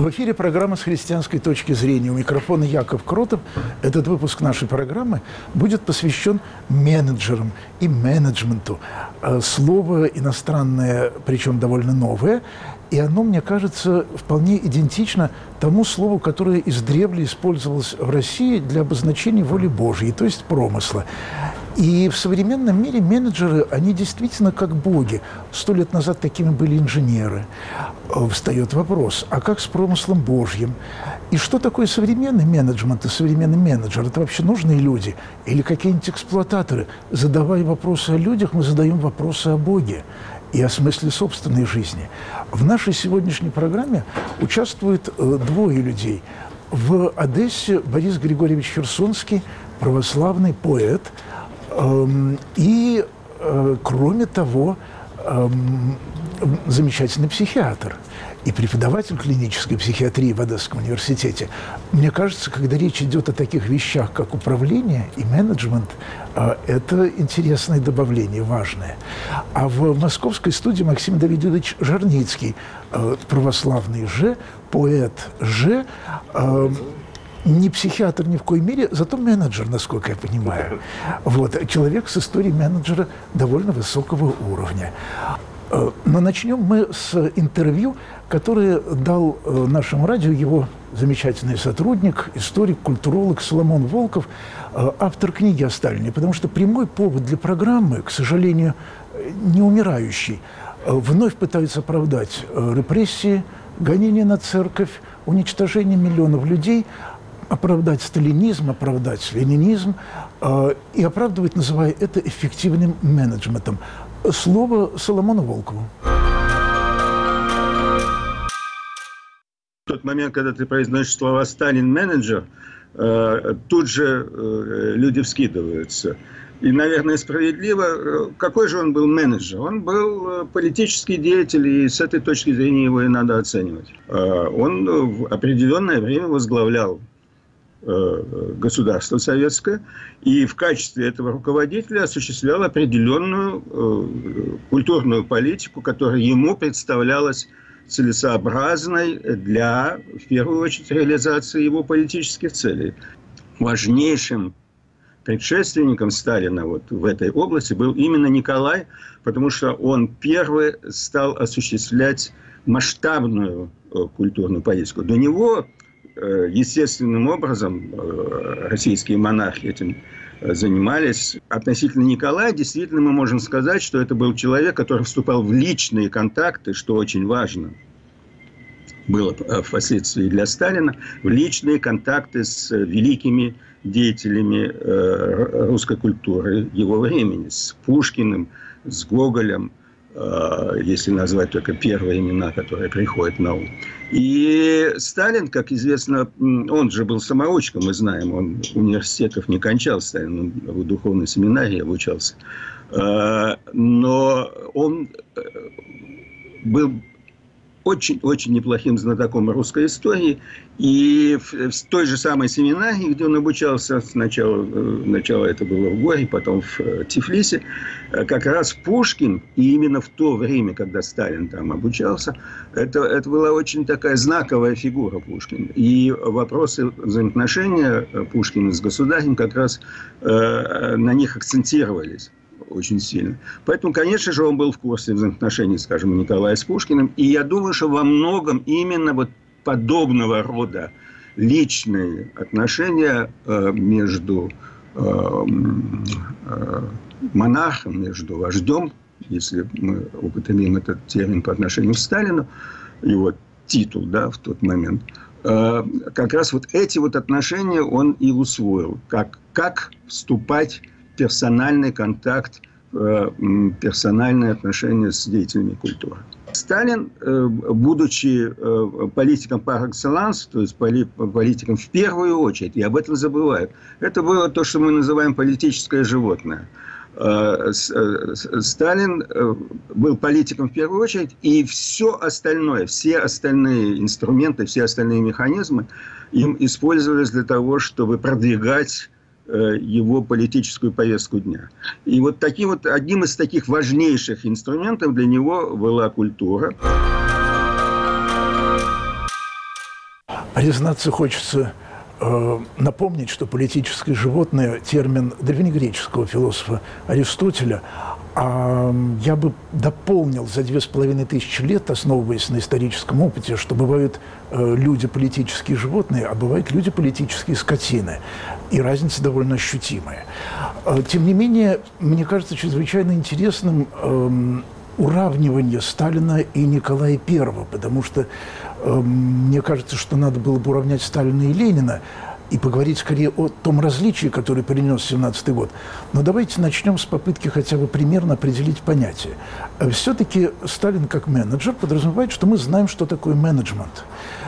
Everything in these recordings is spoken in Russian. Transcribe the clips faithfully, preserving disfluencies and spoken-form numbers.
В эфире программа «С христианской точки зрения». У микрофона Яков Кротов. Этот выпуск нашей программы будет посвящен менеджерам и менеджменту. Слово иностранное, причем довольно новое, и оно, мне кажется, вполне идентично тому слову, которое издревле использовалось в России для обозначения воли Божьей, то есть промысла. И в современном мире менеджеры, они действительно как боги. Сто лет назад такими были инженеры. Встает вопрос, а как с промыслом Божьим? И что такое современный менеджмент и современный менеджер? Это вообще нужные люди? Или какие-нибудь эксплуататоры? Задавая вопросы о людях, мы задаем вопросы о Боге и о смысле собственной жизни. В нашей сегодняшней программе участвуют двое людей. В Одессе Борис Григорьевич Херсонский, православный поэт, и, кроме того, замечательный психиатр и преподаватель клинической психиатрии в Одесском университете. Мне кажется, когда речь идет о таких вещах, как управление и менеджмент, это интересное добавление, важное. А в московской студии Максим Давидович Жарницкий, православный же, поэт же, не психиатр ни в коей мере, зато менеджер, насколько я понимаю. Вот. Человек с историей менеджера довольно высокого уровня. Но начнем мы с интервью, которое дал нашему радио его замечательный сотрудник, историк, культуролог Соломон Волков, автор книги о Сталине. Потому что прямой повод для программы, к сожалению, не умирающий, вновь пытаются оправдать репрессии, гонения на церковь, уничтожение миллионов людей, оправдать сталинизм, оправдать ленинизм э, и оправдывать, называя это эффективным менеджментом. Слово Соломону Волкову. В тот момент, когда ты произносишь слова «Сталин менеджер», э, тут же э, люди вскидываются. И, наверное, справедливо, какой же он был менеджер? Он был политический деятель, и с этой точки зрения его и надо оценивать. Э, он в определенное время возглавлял государство советское, и в качестве этого руководителя осуществлял определенную э, культурную политику, которая ему представлялась целесообразной для, в первую очередь, реализации его политических целей. Важнейшим предшественником Сталина вот в этой области был именно Николай, потому что он первый стал осуществлять масштабную э, культурную политику. До него естественным образом российские монархи этим занимались. Относительно Николая, действительно, мы можем сказать, что это был человек, который вступал в личные контакты, что очень важно было впоследствии для Сталина, в личные контакты с великими деятелями русской культуры его времени, с Пушкиным, с Гоголем, если назвать только первые имена, которые приходят на ум. И Сталин, как известно, он же был самоучком, мы знаем, он университетов не кончал, Сталин, он в духовной семинарии обучался. Но он был очень-очень неплохим знатоком русской истории. И в, в той же самой семинарии, где он обучался, сначала, сначала это было в Горе, потом в Тифлисе, как раз Пушкин, и именно в то время, когда Сталин там обучался, это, это была очень такая знаковая фигура Пушкина. И вопросы взаимоотношения Пушкина с государем как раз э, на них акцентировались очень сильно. Поэтому, конечно же, он был в курсе взаимоотношений, скажем, Николая с Пушкиным. И я думаю, что во многом именно вот подобного рода личные отношения э, между э, э, монархом, между вождем, если мы употребим этот термин по отношению к Сталину, его титул, да, в тот момент, э, как раз вот эти вот отношения он и усвоил. Как, как вступать персональный контакт, персональные отношения с деятелями культуры. Сталин, будучи политиком par excellence, то есть политиком в первую очередь, и об этом забывают, это было то, что мы называем политическое животное. Сталин был политиком в первую очередь, и все остальное, все остальные инструменты, все остальные механизмы им использовались для того, чтобы продвигать его политическую повестку дня. И вот, таким вот одним из таких важнейших инструментов для него была культура. Признаться, хочется э, напомнить, что политическое животное – термин древнегреческого философа Аристотеля. А я бы дополнил за две с половиной тысячи лет, основываясь на историческом опыте, что бывают э, люди политические животные, а бывают люди политические скотины. И разница довольно ощутимая. Э, тем не менее, мне кажется чрезвычайно интересным э, уравнивание Сталина и Николая Первого, потому что э, мне кажется, что надо было бы уравнять Сталина и Ленина, и поговорить скорее о том различии, которое принес семнадцатый год. Но давайте начнем с попытки хотя бы примерно определить понятие. Все-таки Сталин как менеджер подразумевает, что мы знаем, что такое менеджмент.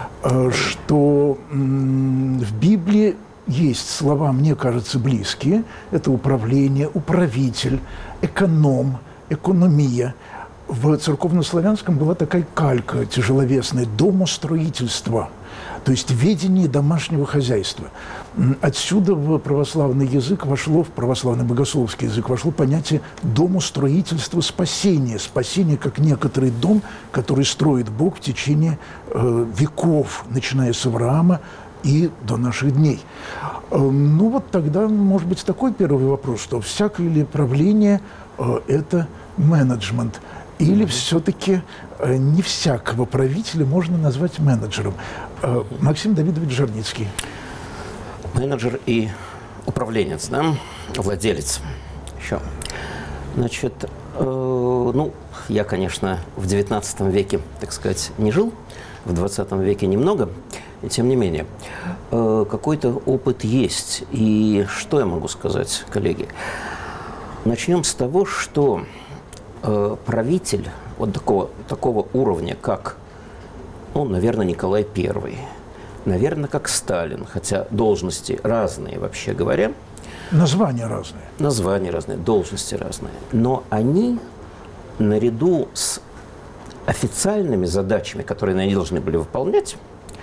Что в Библии есть слова, мне кажется, близкие. Это управление, управитель, эконом, экономия. В церковнославянском была такая калька тяжеловесная – домостроительство. То есть ведение домашнего хозяйства. Отсюда в православный язык вошло, в православный богословский язык вошло понятие домостроительства спасения. Спасение как некоторый дом, который строит Бог в течение э, веков, начиная с Авраама и до наших дней. Э, ну вот тогда, может быть, такой первый вопрос, что всякое ли правление э, – это менеджмент. Или все-таки э, не всякого правителя можно назвать менеджером? Э, Максим Давидович Жарницкий. Менеджер и управленец, да? Владелец. Еще. Значит, э, ну, я, конечно, в девятнадцатом веке, так сказать, не жил, в двадцатом веке немного, и тем не менее, э, какой-то опыт есть. И что я могу сказать, коллеги? Начнем с того, что правитель вот такого, такого уровня, как, ну, наверное, Николай Первый, наверное, как Сталин, хотя должности разные, вообще говоря. Названия разные. Названия разные, должности разные. Но они, наряду с официальными задачами, которые они должны были выполнять,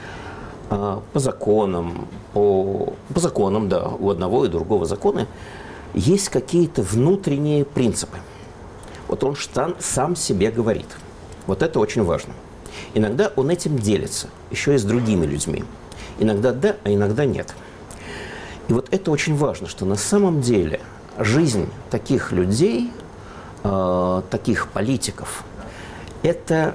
по законам, по, по законам, да, у одного и другого закона, есть какие-то внутренние принципы. Вот он сам себе говорит. Вот это очень важно. Иногда он этим делится, еще и с другими людьми. Иногда да, а иногда нет. И вот это очень важно, что на самом деле жизнь таких людей, э, таких политиков, это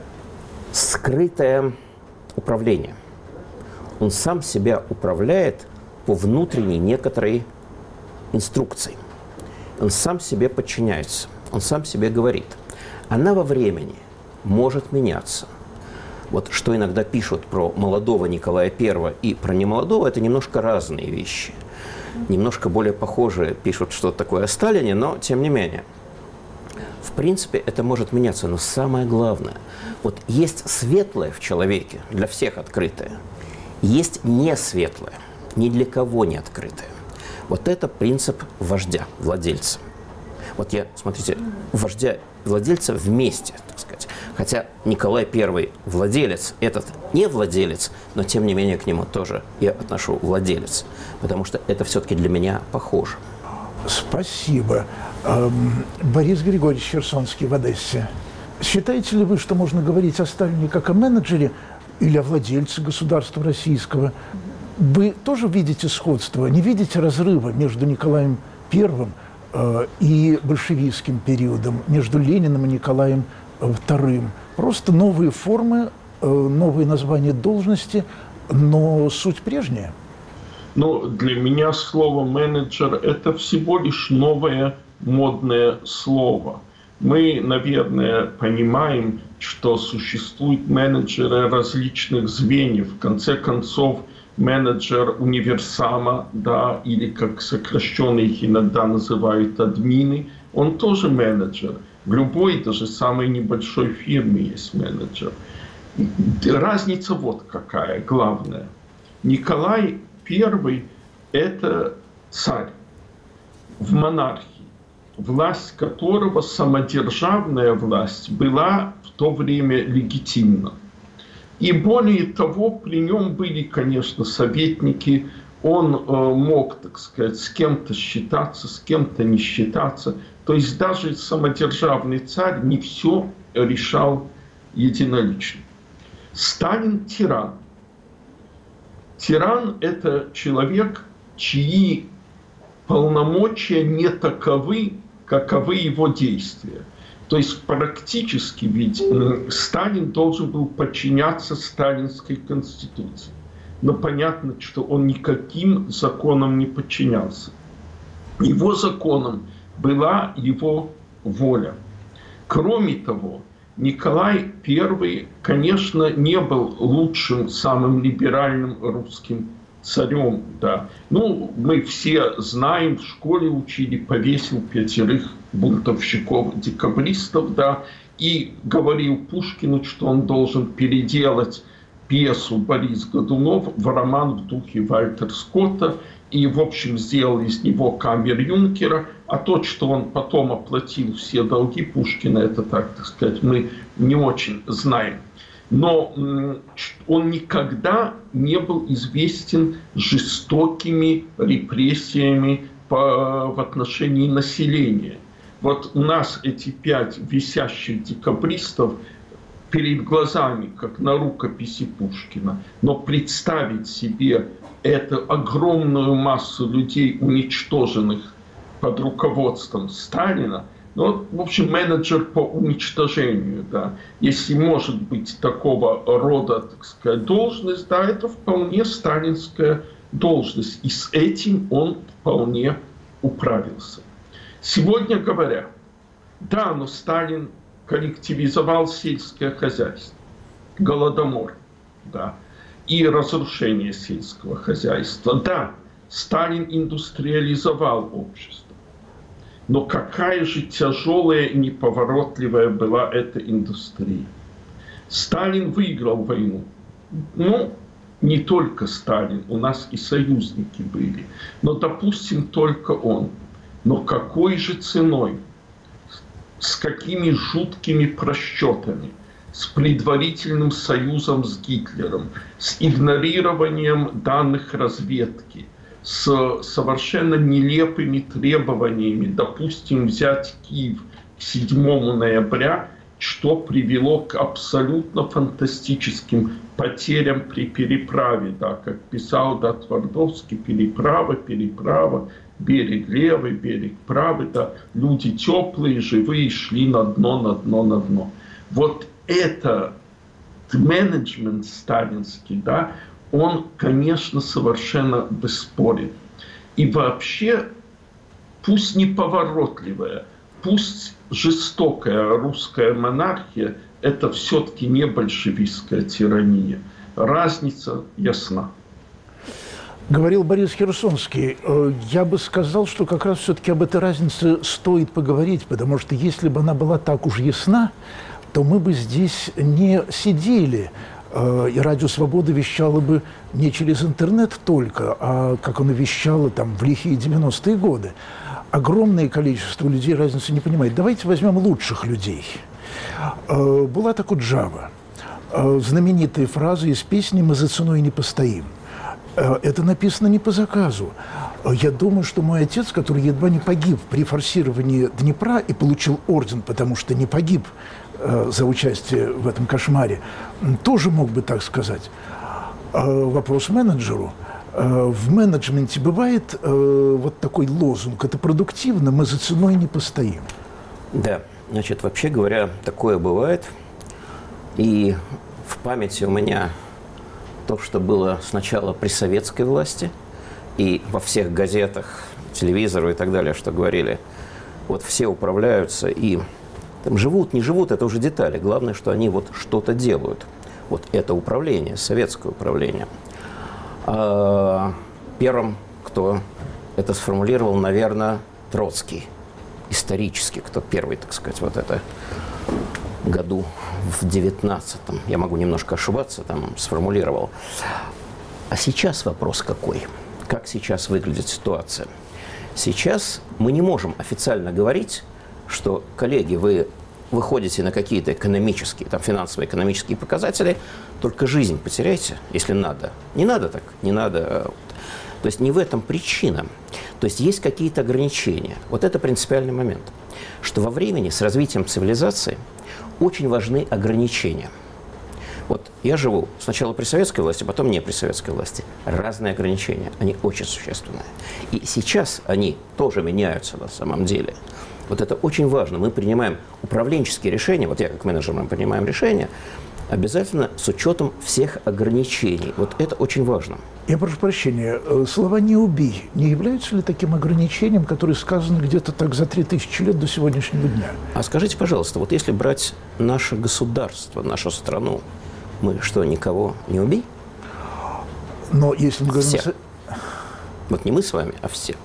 скрытое управление. Он сам себя управляет по внутренней некоторой инструкции. Он сам себе подчиняется. Он сам себе говорит. Она во времени может меняться. Вот что иногда пишут про молодого Николая Первого и про немолодого, это немножко разные вещи. Немножко более похожие пишут что-то такое о Сталине, но тем не менее. В принципе, это может меняться, но самое главное, вот есть светлое в человеке, для всех открытое, есть не светлое, ни для кого не открытое. Вот это принцип вождя, владельца. Вот я, смотрите, вождя и владельца вместе, так сказать. Хотя Николай Первый владелец, этот не владелец, но тем не менее к нему тоже я отношу владелец, потому что это все-таки для меня похоже. Спасибо. Эм, Борис Григорьевич Херсонский в Одессе. Считаете ли вы, что можно говорить о Сталине как о менеджере или о владельце государства российского? Вы тоже видите сходство, не видите разрыва между Николаем Первым и большевистским периодом, между Лениным и Николаем Вторым? Просто новые формы, новые названия должности, но суть прежняя. Ну, для меня слово «менеджер» – это всего лишь новое модное слово. Мы, наверное, понимаем, что существуют менеджеры различных звеньев. В конце концов, менеджер универсама, да, или как сокращенно их иногда называют админы, он тоже менеджер. В любой, даже самой небольшой фирме есть менеджер. Разница вот какая, главная. Николай Первый – это царь в монархии, власть которого, самодержавная власть, была в то время легитимна. И более того, при нем были, конечно, советники, он э, мог, так сказать, с кем-то считаться, с кем-то не считаться. То есть даже самодержавный царь не все решал единолично. Сталин – тиран. Тиран – это человек, чьи полномочия не таковы, каковы его действия. То есть практически ведь Сталин должен был подчиняться сталинской конституции. Но понятно, что он никаким законам не подчинялся. Его законом была его воля. Кроме того, Николай Первый, конечно, не был лучшим, самым либеральным русским царем. Да. Ну, мы все знаем, в школе учили, повесил пятерых бунтовщиков-декабристов, да, и говорил Пушкину, что он должен переделать пьесу «Борис Годунов» в роман в духе Вальтер Скотта, и, в общем, сделал из него камер-юнкера, а то, что он потом оплатил все долги Пушкина, это, так, так сказать, мы не очень знаем. Но он никогда не был известен жестокими репрессиями по, в отношении населения. Вот у нас эти пять висящих декабристов перед глазами, как на рукописи Пушкина. Но представить себе эту огромную массу людей, уничтоженных под руководством Сталина, ну, в общем, менеджер по уничтожению, да. Если может быть такого рода, так сказать, должность, да, это вполне сталинская должность. И с этим он вполне управился. Сегодня говоря, да, но Сталин коллективизовал сельское хозяйство, голодомор, да, и разрушение сельского хозяйства. Да, Сталин индустриализовал общество. Но какая же тяжелая и неповоротливая была эта индустрия. Сталин выиграл войну. Ну, не только Сталин, у нас и союзники были. Но, допустим, только он. Но какой же ценой? С какими жуткими просчетами? С предварительным союзом с Гитлером, с игнорированием данных разведки, с совершенно нелепыми требованиями, допустим, взять Киев к седьмому ноября, что привело к абсолютно фантастическим потерям при переправе. Да, как писал да, Твардовский, переправа, переправа, берег левый, берег правый, да, люди теплые, живые, шли на дно, на дно, на дно. Вот это менеджмент сталинский, да, он, конечно, совершенно бесспорен. И вообще, пусть неповоротливая, пусть жестокая русская монархия, это все-таки не большевистская тирания. Разница ясна. Говорил Борис Херсонский. Я бы сказал, что как раз все-таки об этой разнице стоит поговорить, потому что если бы она была так уж ясна, то мы бы здесь не сидели, и Радио Свобода вещало бы не через интернет только, а как оно вещало там в лихие девяностые годы. Огромное количество людей разницы не понимает. Давайте возьмем лучших людей. Булат Акуджава. Знаменитая фраза из песни «Мы за ценой не постоим». Это написано не по заказу. Я думаю, что мой отец, который едва не погиб при форсировании Днепра и получил орден, потому что не погиб э, за участие в этом кошмаре, тоже мог бы так сказать. Э, вопрос менеджеру. Э, в менеджменте бывает э, вот такой лозунг: это продуктивно, мы за ценой не постоим. Да, значит, вообще говоря, такое бывает. И в памяти у меня то, что было сначала при советской власти, и во всех газетах, телевизору и так далее, что говорили, вот все управляются и там живут, не живут, это уже детали. Главное, что они вот что-то делают. Вот это управление, советское управление. А первым, кто это сформулировал, наверное, Троцкий. Исторически, кто первый, так сказать, вот это году в девятнадцатом, я могу немножко ошибаться, там сформулировал. А сейчас вопрос какой? Как сейчас выглядит ситуация? Сейчас мы не можем официально говорить, что, коллеги, вы выходите на какие-то экономические, там, финансово-экономические показатели, только жизнь потеряйте, если надо. Не надо так, не надо. То есть не в этом причина. То есть есть какие-то ограничения. Вот это принципиальный момент, что во времени с развитием цивилизации очень важны ограничения. Вот я живу сначала при советской власти, потом не при советской власти. Разные ограничения, они очень существенные. И сейчас они тоже меняются на самом деле. Вот это очень важно. Мы принимаем управленческие решения, вот я как менеджер, мы принимаем решения, обязательно с учетом всех ограничений. Вот это очень важно. Я прошу прощения, слова «не убий» не являются ли таким ограничением, которое сказано где-то так за три тысячи лет до сегодняшнего дня? А скажите, пожалуйста, вот если брать наше государство, нашу страну, мы что, никого не убий? Но если мы говорим... Все. Вот не мы с вами, а все.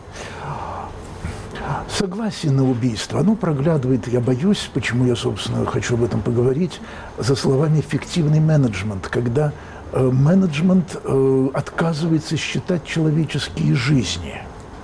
Согласие на убийство, оно проглядывает, я боюсь, почему я, собственно, хочу об этом поговорить, за словами «эффективный менеджмент», когда э, менеджмент э, отказывается считать человеческие жизни.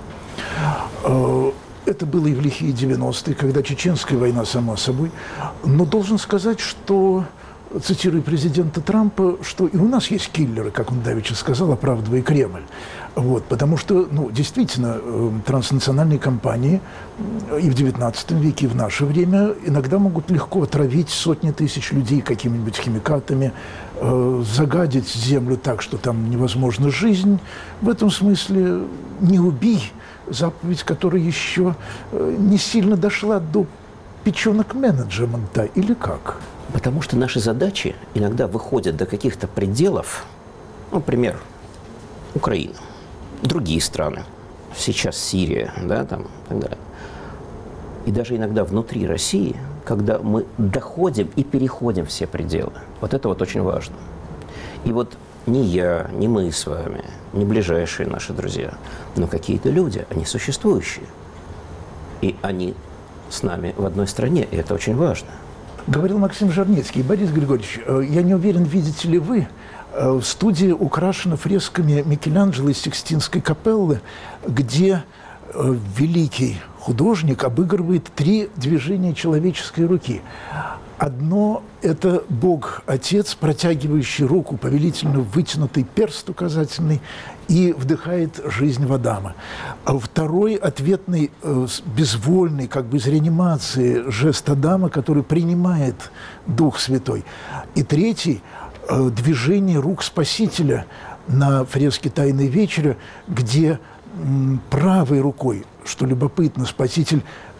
Э, это было и в лихие девяностые, когда Чеченская война, само собой. Но должен сказать, что, цитирую президента Трампа, что и у нас есть киллеры, как он давеча сказал, оправдывая Кремль. Вот, потому что, ну, действительно, транснациональные компании и в девятнадцатом веке, и в наше время иногда могут легко отравить сотни тысяч людей какими-нибудь химикатами, э, загадить землю так, что там невозможна жизнь. В этом смысле «не убий» заповедь, которая еще не сильно дошла до печенок менеджмента, или как? Потому что наши задачи иногда выходят до каких-то пределов, ну, например, Украина. Другие страны, сейчас Сирия, да, там, и так далее. И даже иногда внутри России, когда мы доходим и переходим все пределы. Вот это вот очень важно. И вот ни я, ни мы с вами, ни ближайшие наши друзья, но какие-то люди, они существующие. И они с нами в одной стране, и это очень важно. Говорил Максим Жарницкий. Борис Григорьевич, я не уверен, видите ли вы, в студии украшена фресками Микеланджело из Сикстинской капеллы, где великий художник обыгрывает три движения человеческой руки. Одно – это Бог-Отец, протягивающий руку, повелительно вытянутый перст указательный, и вдыхает жизнь в Адама. А второй – ответный, безвольный, как бы из реанимации, жест Адама, который принимает Дух Святой. И третий – движение рук Спасителя на фреске «Тайной вечери», где правой рукой, что любопытно, Спаситель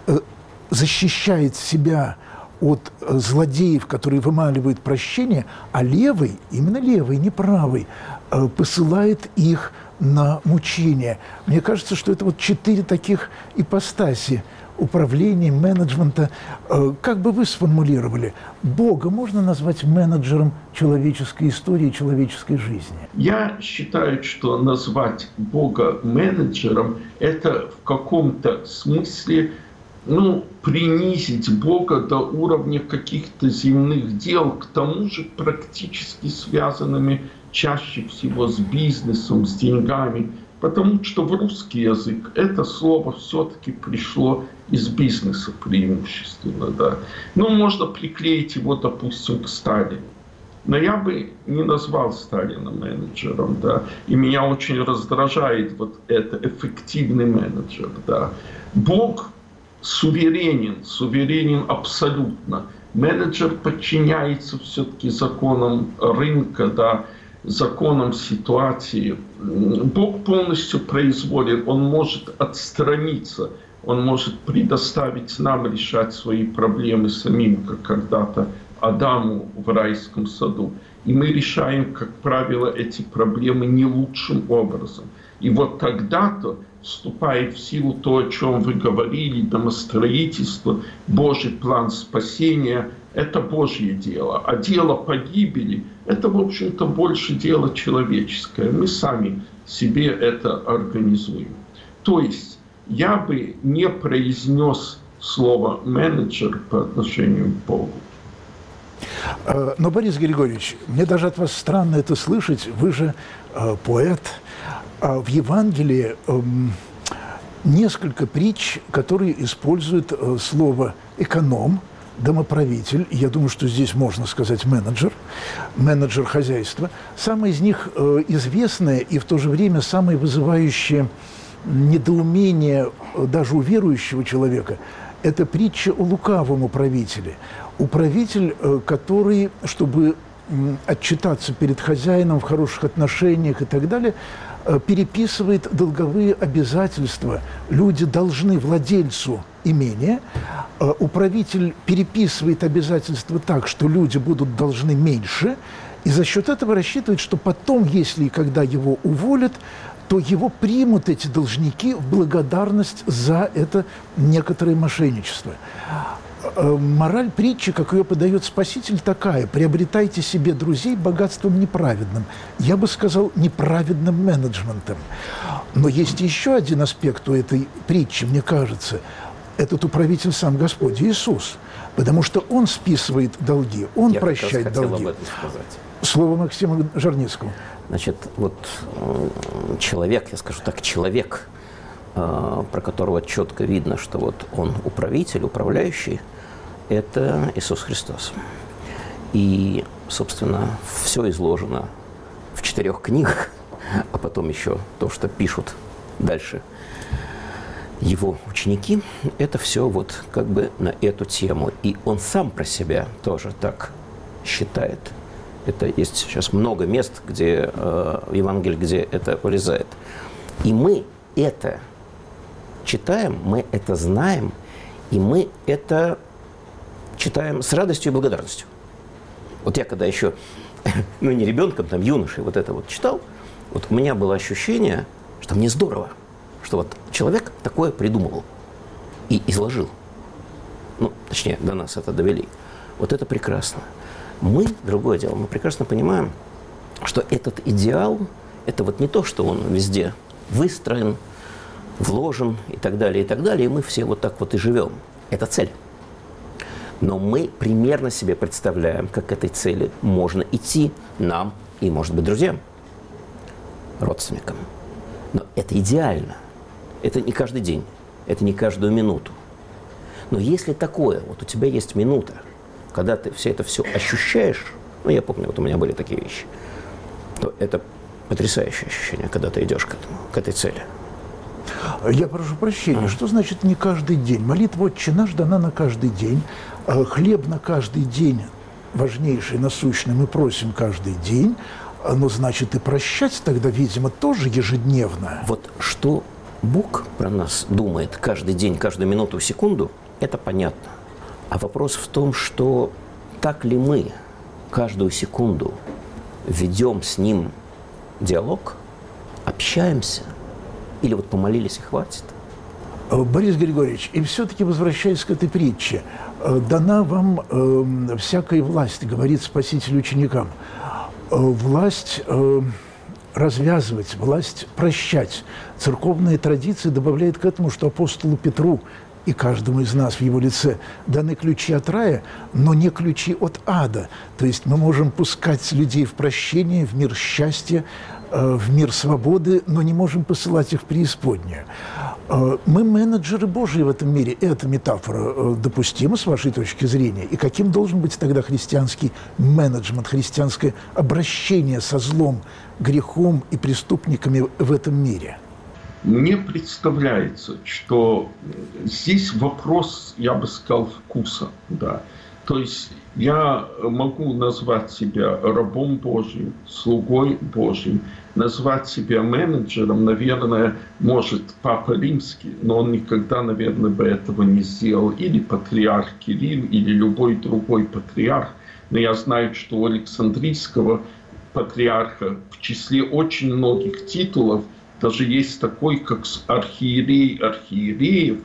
защищает себя от злодеев, которые вымаливают прощение, а левой, именно левой, не правой, посылает их на мучение. Мне кажется, что это вот четыре таких ипостаси управления, менеджмента. Как бы вы сформулировали, Бога можно назвать менеджером человеческой истории, человеческой жизни? Я считаю, что назвать Бога менеджером – это в каком-то смысле, ну, принизить Бога до уровня каких-то земных дел, к тому же практически связанными чаще всего с бизнесом, с деньгами. Потому что в русский язык это слово все-таки пришло из бизнеса преимущественно. Да. Ну, можно приклеить его, допустим, к Сталину. Но я бы не назвал Сталина менеджером. Да. И меня очень раздражает вот это эффективный менеджер. Да. Бог суверенен, суверенен абсолютно. Менеджер подчиняется все-таки законам рынка, да, законам ситуации. Бог полностью произволен, он может отстраниться, он может предоставить нам решать свои проблемы самим, как когда-то Адаму в райском саду. И мы решаем, как правило, эти проблемы не лучшим образом. И вот тогда-то вступает в силу то, о чем вы говорили, домостроительство, Божий план спасения – это Божье дело. А дело погибели – это, в общем-то, больше дело человеческое. Мы сами себе это организуем. То есть я бы не произнес слово «менеджер» по отношению к Богу. Но, Борис Григорьевич, мне даже от вас странно это слышать. Вы же э, поэт. А в Евангелии э, несколько притч, которые используют э, слово «эконом», «домоправитель». Я думаю, что здесь можно сказать «менеджер», «менеджер хозяйства». Самое из них э, известное и в то же время самое вызывающее недоумение даже у верующего человека – это притча о лукавом управителе. Управитель, который, чтобы отчитаться перед хозяином в хороших отношениях и так далее, переписывает долговые обязательства. Люди должны владельцу имения, управитель переписывает обязательства так, что люди будут должны меньше, и за счет этого рассчитывает, что потом, если и когда его уволят, то его примут эти должники в благодарность за это некоторое мошенничество. Мораль притчи, как ее подает Спаситель, такая: приобретайте себе друзей богатством неправедным. Я бы сказал, неправедным менеджментом. Но есть еще один аспект у этой притчи, мне кажется. Этот управитель сам Господь Иисус. Потому что Он списывает долги, Он Я прощает как раз долги. хотел об этом сказать. Слово Максима Жарницкого. Значит, вот человек, я скажу так, человек, про которого четко видно, что вот он управитель, управляющий, это Иисус Христос. И, собственно, все изложено в четырех книгах, а потом еще то, что пишут дальше его ученики, это все вот как бы на эту тему. И он сам про себя тоже так считает. Это есть сейчас много мест, где э, в Евангелии, где это вырезает. И мы это читаем, мы это знаем, и мы это читаем с радостью и благодарностью. Вот я когда еще, ну не ребенком, там юношей вот это вот читал, вот у меня было ощущение, что мне здорово, что вот человек такое придумывал и изложил. Ну, точнее, до нас это довели. Вот это прекрасно. Мы, другое дело, мы прекрасно понимаем, что этот идеал, это вот не то, что он везде выстроен, вложен и так далее, и так далее, и мы все вот так вот и живем. Это цель. Но мы примерно себе представляем, как к этой цели можно идти нам и, может быть, друзьям, родственникам. Но это идеально. Это не каждый день, это не каждую минуту. Но если такое, вот у тебя есть минута, когда ты все это все ощущаешь, ну, я помню, вот у меня были такие вещи, то это потрясающее ощущение, когда ты идешь к этому, к этой цели. Я прошу прощения, а. Что значит не каждый день? Молитва «Отче наш» дана на каждый день. Хлеб на каждый день, важнейший, насущный, мы просим каждый день. Но, значит, и прощать тогда, видимо, тоже ежедневно. Вот что Бог про нас думает каждый день, каждую минуту, секунду, это понятно. А вопрос в том, что так ли мы каждую секунду ведем с Ним диалог, общаемся, или вот помолились и хватит? Борис Григорьевич, и все-таки, возвращаясь к этой притче, дана вам э, всякая власть, говорит Спаситель ученикам. Э, власть э, развязывать, власть прощать. Церковная традиция добавляет к этому, что апостолу Петру и каждому из нас в его лице даны ключи от рая, но не ключи от ада. То есть мы можем пускать людей в прощение, в мир счастья, в мир свободы, но не можем посылать их в преисподнюю. Мы менеджеры Божьи в этом мире. Эта метафора допустима с вашей точки зрения? И каким должен быть тогда христианский менеджмент, христианское обращение со злом, грехом и преступниками в этом мире? Мне представляется, что здесь вопрос, я бы сказал, вкуса. Да. То есть я могу назвать себя рабом Божьим, слугой Божьим, назвать себя менеджером, наверное, может Папа Римский, но он никогда, наверное, бы этого не сделал. Или патриарх Кирилл, или любой другой патриарх. Но я знаю, что у Александрийского патриарха в числе очень многих титулов даже есть такой, как архиерей архиереев,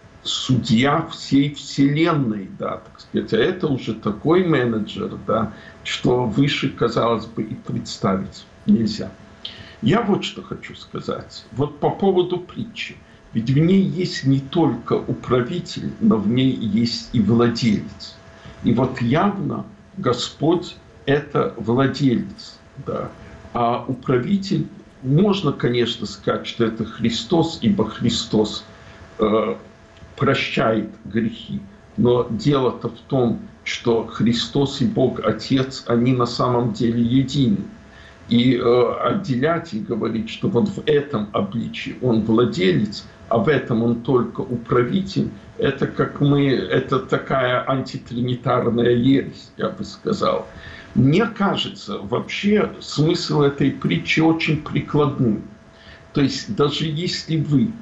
судья всей вселенной, да, так сказать. А это уже такой менеджер, да, что выше, казалось бы, и представить нельзя. Я вот что хочу сказать. Вот по поводу притчи. Ведь в ней есть не только управитель, но в ней есть и владелец. И вот явно Господь – это владелец, да. А управитель, можно, конечно, сказать, что это Христос, ибо Христос э, прощает грехи. Но дело-то в том, что Христос и Бог Отец, они на самом деле едины. И э, отделять и говорить, что вот в этом обличии он владелец, а в этом он только управитель, это как мы, это такая антитринитарная ересь, я бы сказал. Мне кажется, вообще смысл этой притчи очень прикладным. То есть даже если вы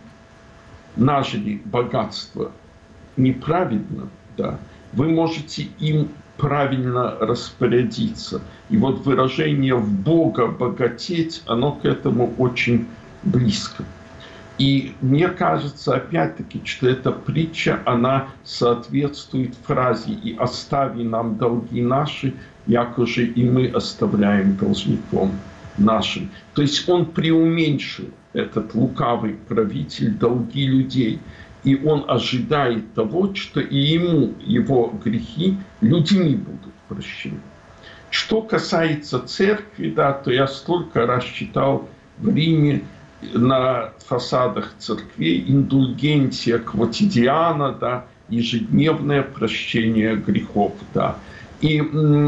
нажили богатство неправильно, да, вы можете им правильно распорядиться. И вот выражение «в Бога богатеть», оно к этому очень близко. И мне кажется, опять-таки, что эта притча, она соответствует фразе «И остави нам долги наши, якоже и мы оставляем должником нашим». То есть он преуменьшил, этот лукавый правитель, долги людей. И он ожидает того, что и ему его грехи людьми будут прощены. Что касается церкви, да, то я столько раз читал в Риме на фасадах церквей индульгенция квотидиана, да, ежедневное прощение грехов. Да. И,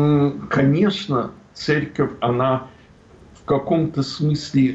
конечно, церковь, она в каком-то смысле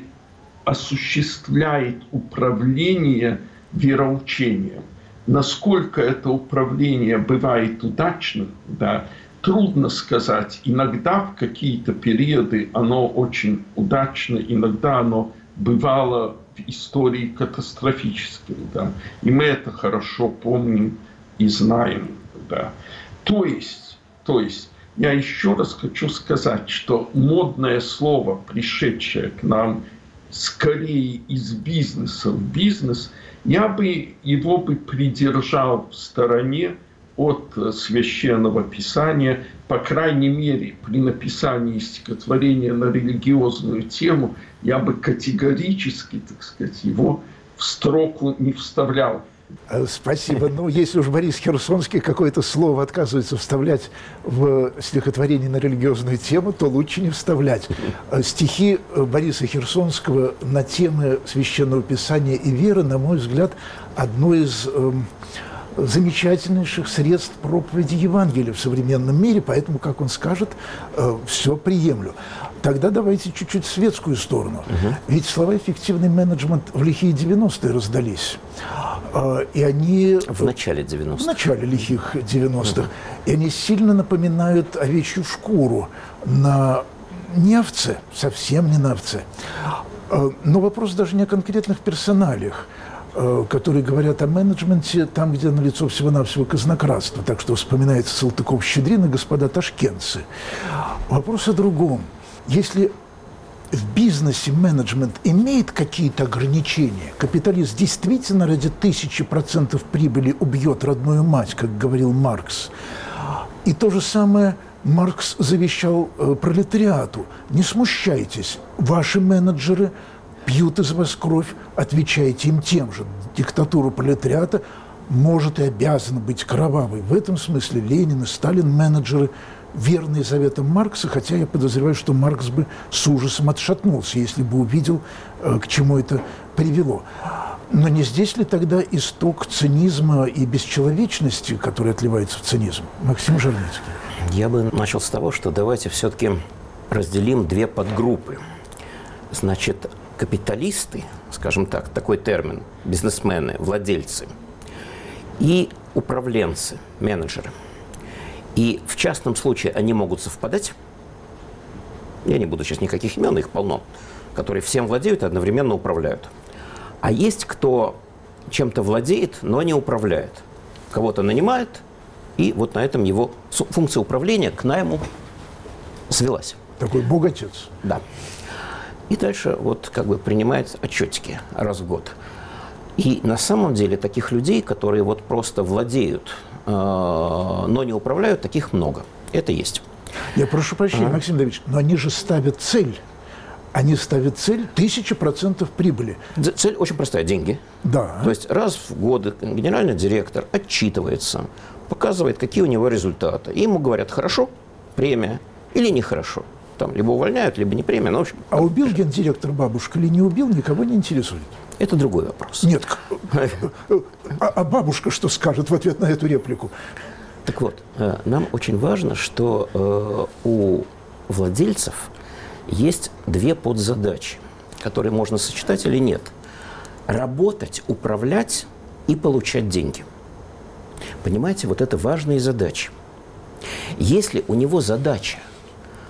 осуществляет управление вероучением. Насколько это управление бывает удачным, да, трудно сказать. Иногда в какие-то периоды оно очень удачно, иногда оно бывало в истории катастрофическим. Да. И мы это хорошо помним и знаем. Да. То есть, то есть, я еще раз хочу сказать, что модное слово, пришедшее к нам скорее из бизнеса в бизнес, я бы его бы придержал в стороне от Священного Писания, по крайней мере, при написании стихотворения на религиозную тему, я бы категорически, так сказать, его в строку не вставлял. Спасибо. Ну, если уж Борис Херсонский какое-то слово отказывается вставлять в стихотворение на религиозную тему, то лучше не вставлять. Стихи Бориса Херсонского на темы Священного Писания и веры, на мой взгляд, одно из э, замечательнейших средств проповеди Евангелия в современном мире, поэтому, как он скажет, э, все приемлю. Тогда давайте чуть-чуть в светскую сторону. Угу. Ведь слова «эффективный менеджмент» в лихие девяностые раздались. И они... В начале девяностых. В начале лихих девяностых. Угу. И они сильно напоминают овечью шкуру на... не овце, совсем не на овце. Но вопрос даже не о конкретных персоналиях, которые говорят о менеджменте там, где налицо всего-навсего казнократство. Так что вспоминается Салтыков-Щедрин и господа ташкентцы. Вопрос о другом. Если в бизнесе менеджмент имеет какие-то ограничения, капиталист действительно ради тысячи процентов прибыли убьет родную мать, как говорил Маркс. И то же самое Маркс завещал э, пролетариату. Не смущайтесь, ваши менеджеры пьют из вас кровь, отвечайте им тем же. Диктатура пролетариата может и обязана быть кровавой. В этом смысле Ленин и Сталин менеджеры, верные заветам Маркса, хотя я подозреваю, что Маркс бы с ужасом отшатнулся, если бы увидел, к чему это привело. Но не здесь ли тогда исток цинизма и бесчеловечности, который отливается в цинизм? Максим Жарницкий. Я бы начал с того, что давайте все-таки разделим две подгруппы. Значит, капиталисты, скажем так, такой термин, бизнесмены, владельцы, и управленцы, менеджеры. И в частном случае они могут совпадать. Я не буду сейчас никаких имен, их полно, которые всем владеют и одновременно управляют. А есть кто чем-то владеет, но не управляет. Кого-то нанимает, и вот на этом его функция управления к найму свелась. Такой богатец. Да. И дальше вот как бы принимает отчетики раз в год. И на самом деле таких людей, которые вот просто владеют, но не управляют, таких много. Это есть. Я прошу прощения, а? Максим Давидович, но они же ставят цель. Они ставят цель тысяча процентов прибыли. Цель очень простая – деньги. Да. То есть раз в год генеральный директор отчитывается, показывает, какие у него результаты. И ему говорят, хорошо, премия, или нехорошо. Там либо увольняют, либо не премия. Но, в общем, а убил гендиректор бабушку или не убил, никого не интересует. Это другой вопрос. Нет. А, а бабушка что скажет в ответ на эту реплику? Так вот, нам очень важно, что у владельцев есть две подзадачи, которые можно сочетать или нет. Работать, управлять и получать деньги. Понимаете, вот это важные задачи. Если у него задача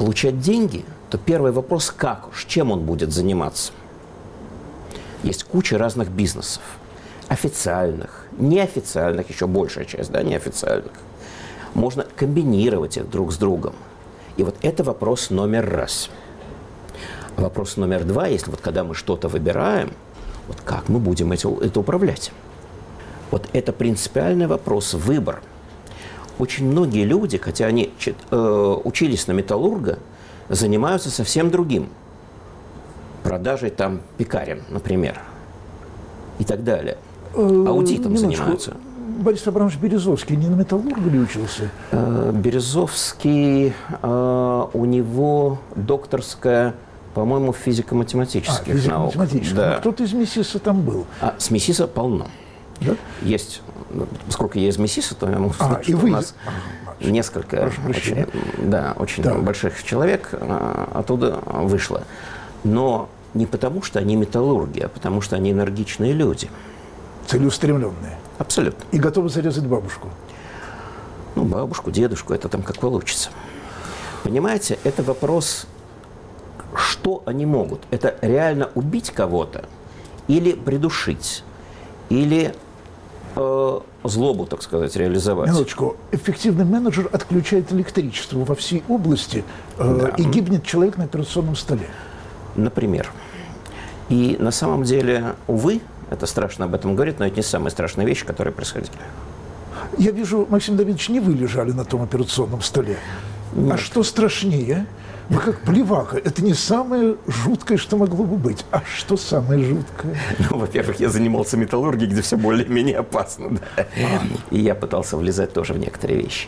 получать деньги, то первый вопрос – как, с чем он будет заниматься? Есть куча разных бизнесов. Официальных, неофициальных, еще большая часть, да, неофициальных. Можно комбинировать их друг с другом. И вот это вопрос номер раз. А вопрос номер два, если вот когда мы что-то выбираем, вот как мы будем это, это управлять? Вот это принципиальный вопрос, выбор. Очень многие люди, хотя они э, учились на металлурга, занимаются совсем другим. Продажей там пекарен, например, и так далее. Аудитом Минуточку. занимаются. Борис Абрамович Березовский не на металлурга ли учился? Э, Березовский, э, у него докторская, по-моему, физико-математических а, физико наук. Да. Ну, кто-то из МИСИСа там был. А с МИСИСа полно. Да? Есть, поскольку я из МИСИСа, то я могу сказать, а, что и вы... у нас а, несколько очень, да, очень да. больших человек а, оттуда вышло. Но не потому, что они металлурги, а потому, что они энергичные люди. Целеустремленные. Абсолютно. И готовы зарезать бабушку. Ну, бабушку, дедушку, это там как получится. Понимаете, это вопрос, что они могут. Это реально убить кого-то или придушить, или э, злобу, так сказать, реализовать. Минуточку. Эффективный менеджер отключает электричество во всей области, э, да. и гибнет человек на операционном столе. Например. И на самом деле, увы, это страшно об этом говорить, но это не самые страшные вещи, которые происходили. Я вижу, Максим Давидович, не вы лежали на том операционном столе. Нет. А что страшнее? Вы как плевака. Это не самое жуткое, что могло бы быть. А что самое жуткое? Ну, во-первых, я занимался металлургией, где все более-менее опасно. Да? И я пытался влезать тоже в некоторые вещи.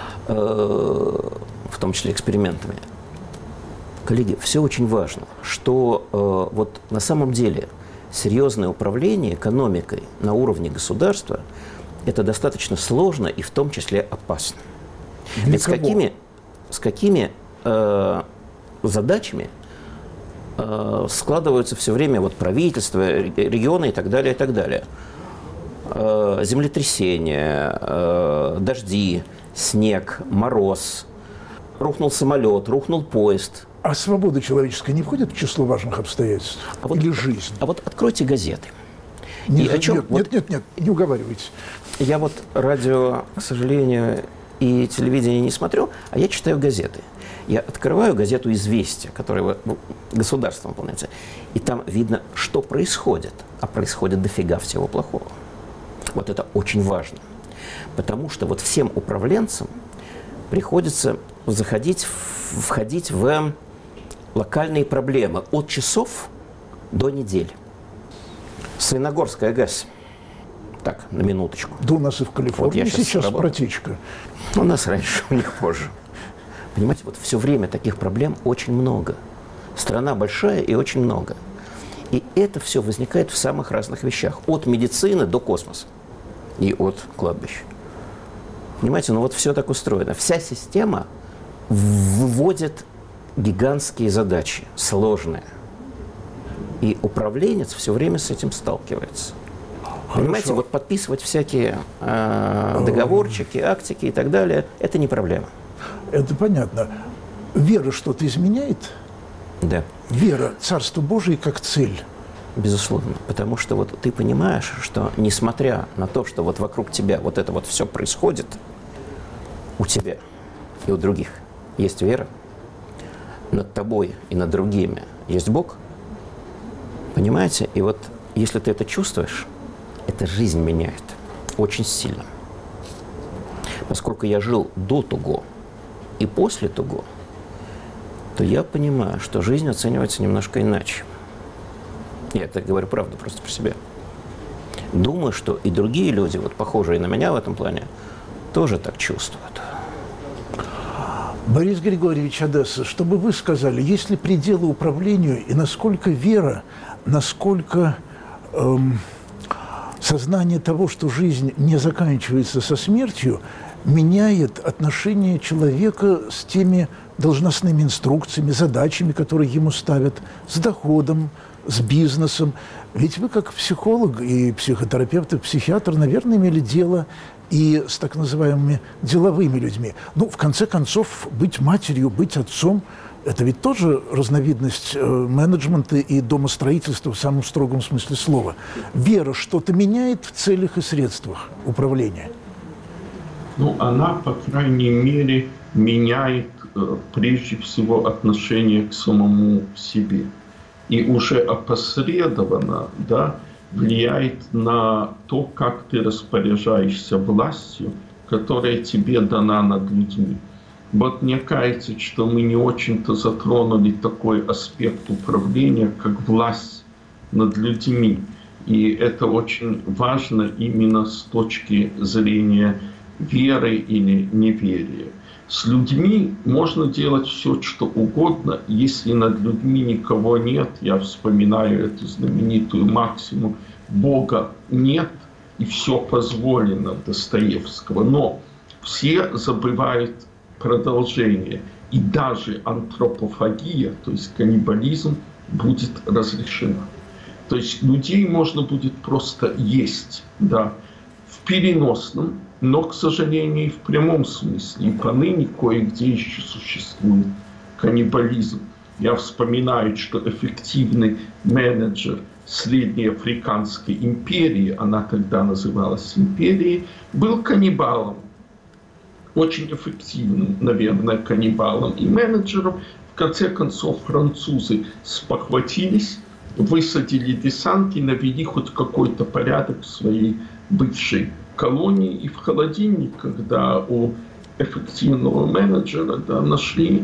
В том числе экспериментами. Коллеги, все очень важно, что э, вот на самом деле серьезное управление экономикой на уровне государства – это достаточно сложно и в том числе опасно. Для Ведь с кого? какими, с какими э, задачами э, складываются все время вот правительство, регионы и так далее, и так далее. Э, землетрясения, э, дожди, снег, мороз, рухнул самолет, рухнул поезд – А свобода человеческая не входит в число важных обстоятельств? А вот, Или жизнь? А вот откройте газеты. Не, И о чем, нет, вот, нет, нет, нет, не уговаривайте. Я вот радио, к сожалению, и телевидение не смотрю, а я читаю газеты. Я открываю газету «Известия», которая ну, государством выполняется, и там видно, что происходит. А происходит дофига всего плохого. Вот это очень важно. Потому что вот всем управленцам приходится заходить, входить в локальные проблемы от часов до недель. Саяногорская ГЭС. Так, на минуточку. Да у нас и в Калифорнии вот сейчас, сейчас работаю. протечка. У нас раньше, у них позже. Понимаете, вот все время таких проблем очень много. Страна большая и очень много. И это все возникает в самых разных вещах. От медицины до космоса. И от кладбища. Понимаете, ну вот все так устроено. Вся система выводит гигантские задачи, сложные. И управленец все время с этим сталкивается. Хорошо. Понимаете, вот подписывать всякие э, договорчики, актики и так далее, это не проблема. Это понятно. Вера что-то изменяет? Да. Вера, Царство Божие как цель. Безусловно. Потому что вот ты понимаешь, что несмотря на то, что вот вокруг тебя вот это вот все происходит, у тебя и у других есть вера, над тобой и над другими есть Бог. Понимаете? И вот если ты это чувствуешь, это жизнь меняет очень сильно. Поскольку я жил до того и после того, то я понимаю, что жизнь оценивается немножко иначе. Я это говорю правду просто про себя. Думаю, что и другие люди, вот похожие на меня в этом плане, тоже так чувствуют. Борис Григорьевич Одесса, что бы вы сказали, есть ли пределы управлению и насколько вера, насколько эм, сознание того, что жизнь не заканчивается со смертью, меняет отношение человека с теми должностными инструкциями, задачами, которые ему ставят, с доходом, с бизнесом. Ведь вы, как психолог и психотерапевт, и психиатр, наверное, имели дело и с так называемыми деловыми людьми. Ну, в конце концов, быть матерью, быть отцом – Это ведь тоже разновидность э, менеджмента и домостроительства в самом строгом смысле слова. Вера что-то меняет в целях и средствах управления? Ну, она, по крайней мере, меняет э, прежде всего отношение к самому себе. И уже опосредованно, да, влияет на то, как ты распоряжаешься властью, которая тебе дана над людьми. Вот мне кажется, что мы не очень-то затронули такой аспект управления, как власть над людьми. И это очень важно именно с точки зрения веры или неверия. С людьми можно делать все, что угодно, если над людьми никого нет. Я вспоминаю эту знаменитую максиму «Бога нет, и все позволено» Достоевского. Но все забывают продолжение. И даже антропофагия, то есть каннибализм, будет разрешена. То есть людей можно будет просто есть, да, в переносном, но, к сожалению, и в прямом смысле. И поныне кое-где еще существует каннибализм. Я вспоминаю, что эффективный менеджер Среднеафриканской империи, она тогда называлась империей, был каннибалом. Очень эффективным, наверное, каннибалом и менеджером. В конце концов, французы спохватились, высадили десант и навели хоть какой-то порядок в своей бывшей колонии. И в холодильник, когда у эффективного менеджера, да, нашли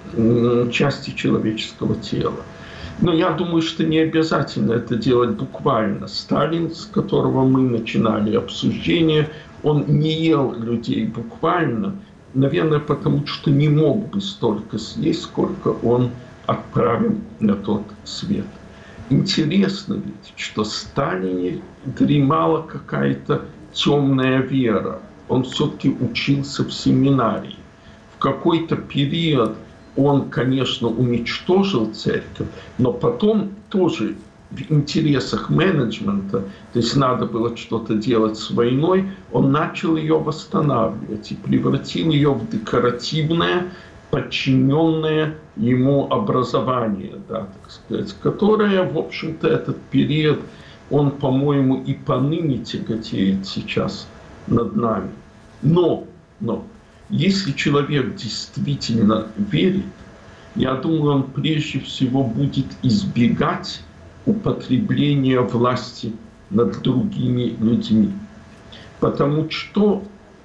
части человеческого тела. Но я думаю, что не обязательно это делать буквально. Сталин, с которого мы начинали обсуждение, он не ел людей буквально, наверное, потому что не мог бы столько съесть, сколько он отправил на тот свет. Интересно ведь, что в Сталине дремала какая-то темная вера. Он все-таки учился в семинарии. В какой-то период он, конечно, уничтожил церковь, но потом тоже в интересах менеджмента, то есть надо было что-то делать с войной, он начал ее восстанавливать и превратил ее в декоративное, подчиненное ему образование, да, так сказать, которое, в общем-то, этот период, он, по-моему, и поныне тяготеет сейчас над нами. Но, но, если человек действительно верит, я думаю, он прежде всего будет избегать употребления власти над другими людьми. Потому что,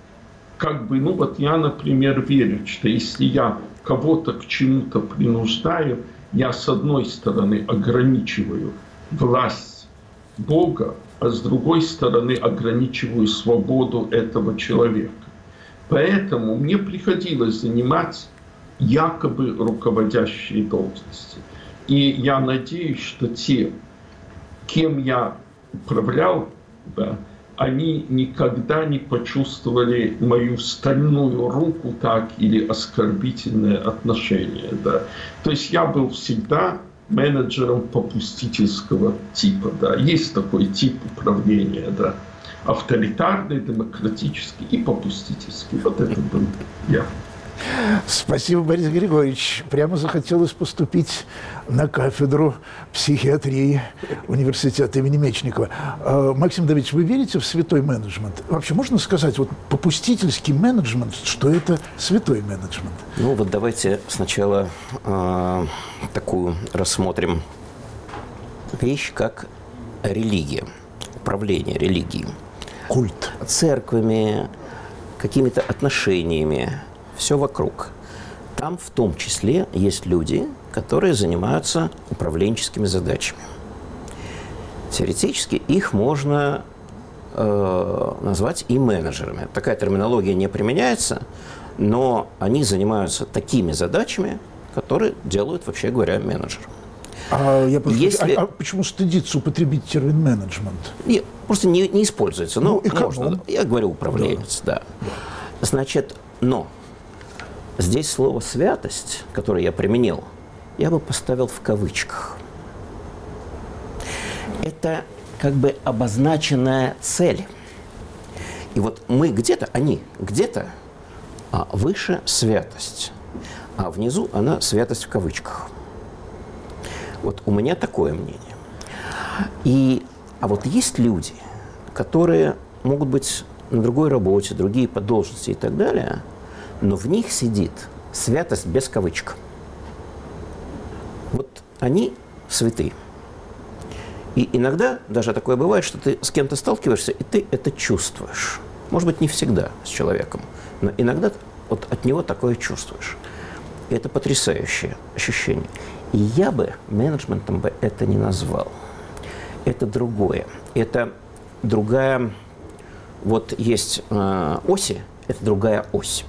как бы, ну вот я, например, верю, что если я кого-то к чему-то принуждаю, я с одной стороны ограничиваю власть Бога, а с другой стороны ограничиваю свободу этого человека. Поэтому мне приходилось занимать якобы руководящие должности. И я надеюсь, что те, кем я управлял, да, они никогда не почувствовали мою стальную руку так или оскорбительное отношение. Да. То есть я был всегда менеджером попустительского типа. Да. Есть такой тип управления, да. Авторитарный, демократический и попустительский. Вот это был я. Спасибо, Борис Григорьевич. Прямо захотелось поступить на кафедру психиатрии университета имени Мечникова. Максим Давидович, вы верите в святой менеджмент? Вообще можно сказать, вот попустительский менеджмент, что это святой менеджмент? Ну вот давайте сначала э, такую рассмотрим вещь, как религия, управление религией. Культ. Церквями, какими-то отношениями. Все вокруг. Там в том числе есть люди, которые занимаются управленческими задачами. Теоретически их можно э, назвать и менеджерами. Такая терминология не применяется, но они занимаются такими задачами, которые делают, вообще говоря, менеджер. А, я просто... Если... а, а почему стыдиться употребить термин менеджмент? Нет, просто не, не используется. Но ну, можно. Я говорю управленец, да. да. да. Значит, но здесь слово «святость», которое я применил, я бы поставил в кавычках. Это как бы обозначенная цель. И вот мы где-то, они где-то а, выше святость. а внизу она святость в кавычках. Вот у меня такое мнение. И, а вот есть люди, которые могут быть на другой работе, другие по должности и так далее, но в них сидит святость без кавычек. Вот они святые. И иногда даже такое бывает, что ты с кем-то сталкиваешься, и ты это чувствуешь. Может быть, не всегда с человеком, но иногда вот от него такое чувствуешь. И это потрясающее ощущение. И я бы менеджментом бы это не назвал. Это другое. Это другая... Вот есть э, оси, это другая ось.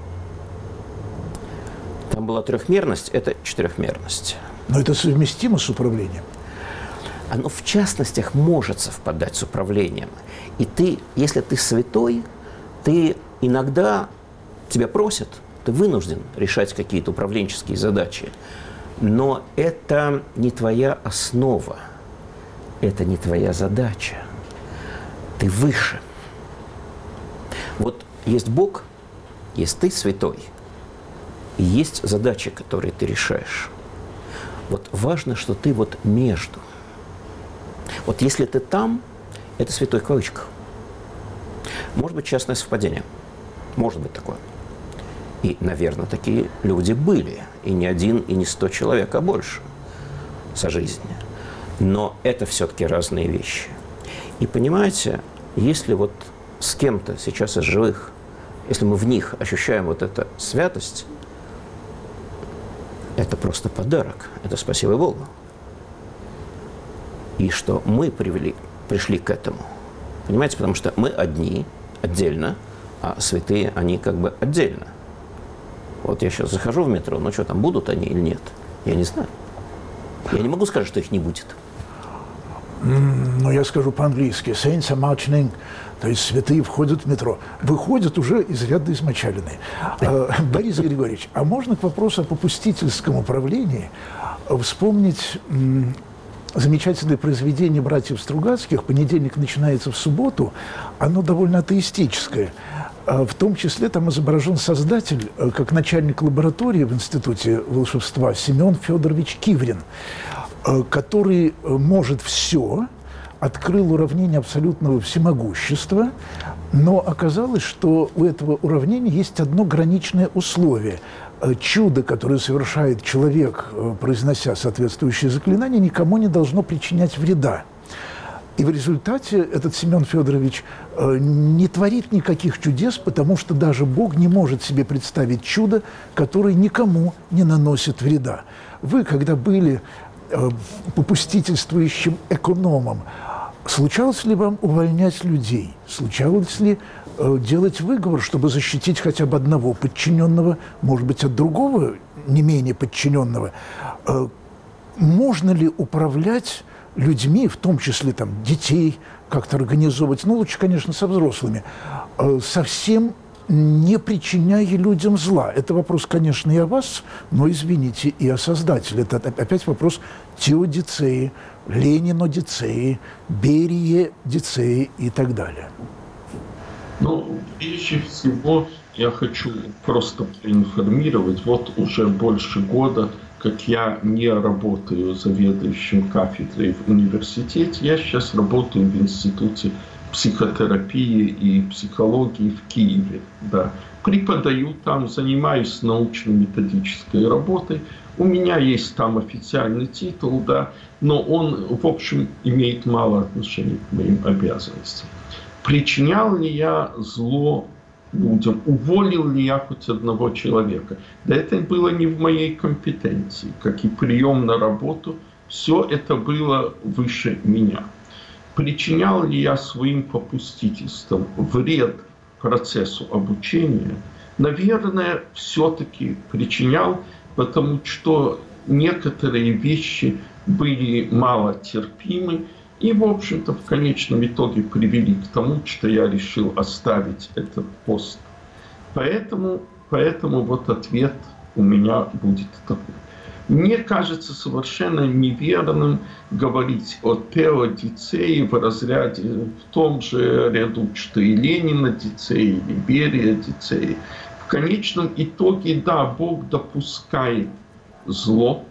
Там была трехмерность, это четырехмерность. Но это совместимо с управлением? Оно в частностях может совпадать с управлением. И ты, если ты святой, ты иногда, тебя просят, ты вынужден решать какие-то управленческие задачи. Но это не твоя основа, это не твоя задача. Ты выше. Вот есть Бог, есть ты святой, и есть задачи, которые ты решаешь. Вот важно, что ты вот между. Вот если ты там, это святой в кавычках. Может быть, частное совпадение. Может быть такое. И, наверное, такие люди были. И не один, и не сто человек, а больше со жизни. Но это все-таки разные вещи. И понимаете, если вот с кем-то сейчас из живых, если мы в них ощущаем вот эту святость, это просто подарок. Это спасибо Богу. И что мы привели, пришли к этому. Понимаете, потому что мы одни, отдельно, а святые, они как бы отдельно. Вот я сейчас захожу в метро, ну что, там будут они или нет? Я не знаю. Я не могу сказать, что их не будет. Ну, я скажу по-английски. Saints are marching in. То есть святые входят в метро. Выходят уже изрядно измочаленные. Борис Григорьевич, а можно к вопросу о попустительском управлении вспомнить замечательное произведение братьев Стругацких «Понедельник начинается в субботу». Оно довольно атеистическое. В том числе там изображен создатель, как начальник лаборатории в Институте волшебства Семен Федорович Киврин, который может все, открыл уравнение абсолютного всемогущества, но оказалось, что у этого уравнения есть одно граничное условие. Чудо, которое совершает человек, произнося соответствующее заклинание, никому не должно причинять вреда. И в результате этот Семен Федорович не творит никаких чудес, потому что даже Бог не может себе представить чудо, которое никому не наносит вреда. Вы, когда были попустительствующим экономом, случалось ли вам увольнять людей? Случалось ли э, делать выговор, чтобы защитить хотя бы одного подчиненного, может быть, от другого не менее подчиненного? Э, можно ли управлять людьми, в том числе там, детей, как-то организовывать? Ну, лучше, конечно, со взрослыми. Э, совсем не причиняя людям зла. Это вопрос, конечно, и о вас, но, извините, и о Создателе. Это опять вопрос теодицеи, ленинодицеи, бериедицеи и так далее. Ну, прежде всего, я хочу просто проинформировать. Вот уже больше года, как я не работаю заведующим кафедрой в университете, я сейчас работаю в Институте психотерапии и психологии в Киеве. Да. Преподаю там, занимаюсь научно-методической работой. У меня есть там официальный титул, да, но он, в общем, имеет мало отношения к моим обязанностям. Причинял ли я зло людям? Уволил ли я хоть одного человека? Да это было не в моей компетенции, как и прием на работу. Все это было выше меня. Причинял ли я своим попустительством вред процессу обучения? Наверное, все-таки причинял, потому что некоторые вещи были малотерпимы и, в общем-то, в конечном итоге привели к тому, что я решил оставить этот пост. Поэтому, поэтому вот ответ у меня будет такой. Мне кажется совершенно неверным говорить о теодицее в разряде, в том же ряду, что и ленинодицее, и бериедицее. В конечном итоге, да, Бог допускает зло.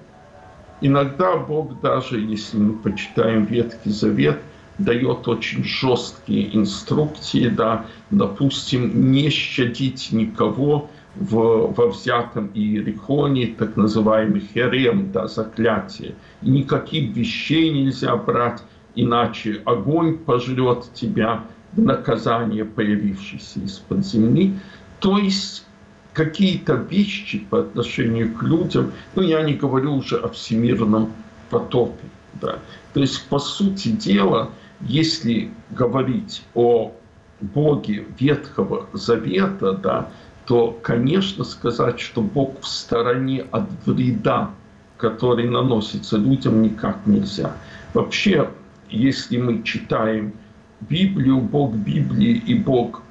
Иногда Бог, даже если мы почитаем Ветхий Завет, дает очень жесткие инструкции, да, допустим, не щадить никого в, во взятом Иерихоне, так называемый херем, да, заклятие. И никаких вещей нельзя брать, иначе огонь пожрет тебя в наказание, появившееся из-под земли. То есть какие-то вещи по отношению к людям, ну, я не говорю уже о всемирном потопе, да. То есть, по сути дела, если говорить о Боге Ветхого Завета, да, то, конечно, сказать, что Бог в стороне от вреда, который наносится людям, никак нельзя. Вообще, если мы читаем Библию, Бог Библии и Бог,